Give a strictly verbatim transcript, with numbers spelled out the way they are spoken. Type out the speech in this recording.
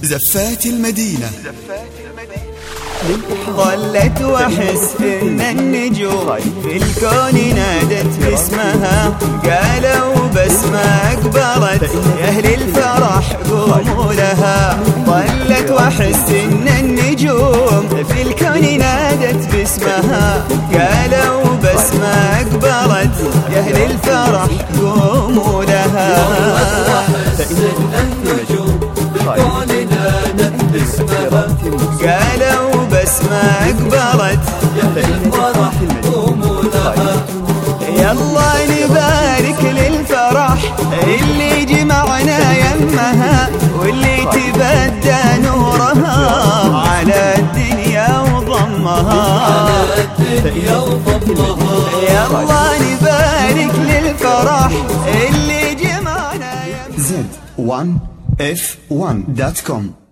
زفات المدينة. ظلت واحس ان النجوم في الكون نادت باسمها، قالوا بس ما اقبلت يا اهل الفرح قوموا لها. ظلت واحس ان النجوم في الكون نادت باسمها، قالوا بس ما اقبلت يا اهل الفرح قوموا لها. قالوا بس ما اقبلت يلا نبارك للفرح اللي جمعنا يمها، واللي تبدى نورها على الدنيا وضمها. يلا نبارك للفرح اللي جمعنا يمها. زد وان اف وان دوت كوم